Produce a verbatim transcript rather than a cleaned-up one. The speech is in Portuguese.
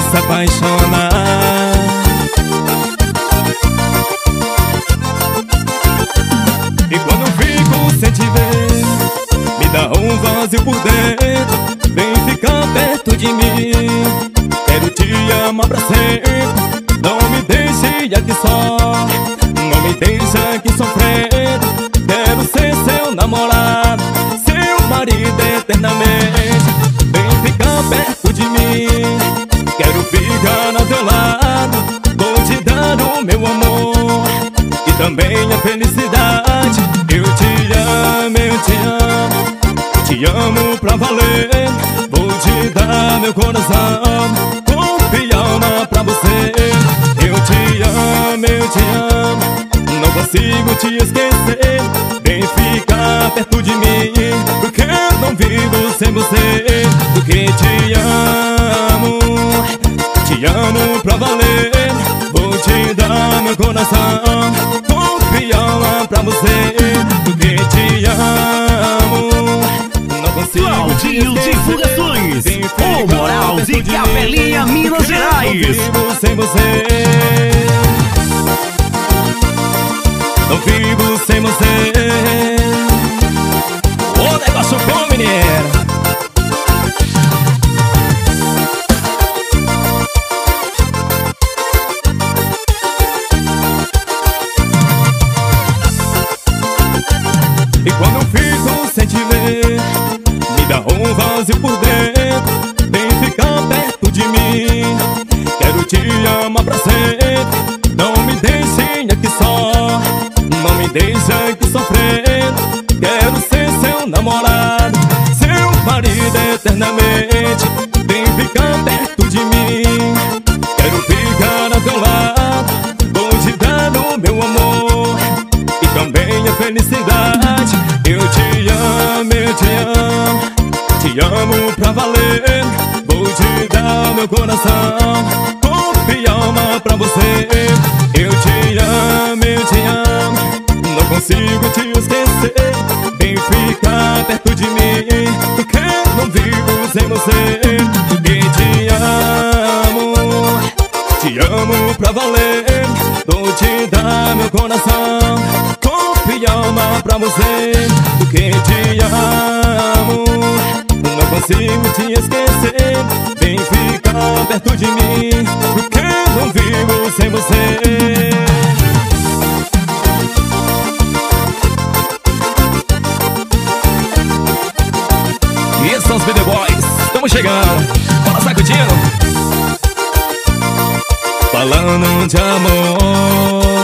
se apaixonar. E quando fico sem te ver, me dá um vazio por dentro. Vem ficar perto de mim, quero te amar pra sempre. Não me deixe aqui só, não me deixe aqui sofrendo. Quero ser seu namorado, seu marido eternamente. Vem ficar perto de mim, quero ficar ao teu lado. Vou te dar o meu amor e também a felicidade. Eu te amo, eu te amo, te amo pra valer. Vou te dar meu coração, corpo e alma pra você. Eu te amo, eu te amo, não consigo te esquecer. Vem ficar perto de mim, porque eu não vivo sem você. Porque te amo, te amo pra valer. Vou te dar meu coração, corpo e alma pra você. Porque te amo, não consigo Claudinho te esquecer. Divulgações, o Moral de Capelinha, Minas Gerais. Não vivo sem você, não vivo sem você. O negócio bom, menino. E quando eu fico sem te ver, me dá um vazio por dentro. Vem ficar perto de mim, quero te amar pra sempre. Não me deixe aqui só, não me deixe aqui sofrendo. Quero ser seu namorado, seu marido eternamente. Vem ficar perto de mim, quero ficar ao teu lado. Vou te dar o meu amor e também a felicidade. Eu te amo, eu te amo, te amo pra valer. Vou te dar meu coração, corpo e alma pra você. Eu te amo, eu te amo, não consigo te esquecer. Vem ficar perto de mim, porque não vivo sem você. Porque te amo, te amo pra valer. Vou te dar meu coração, corpo e alma pra você. Porque te amo, não consigo te esquecer. Vem ficar perto de mim, porque não vivo sem você. E são os B D Boys, estamos chegando. Bora sacudindo, falando de amor.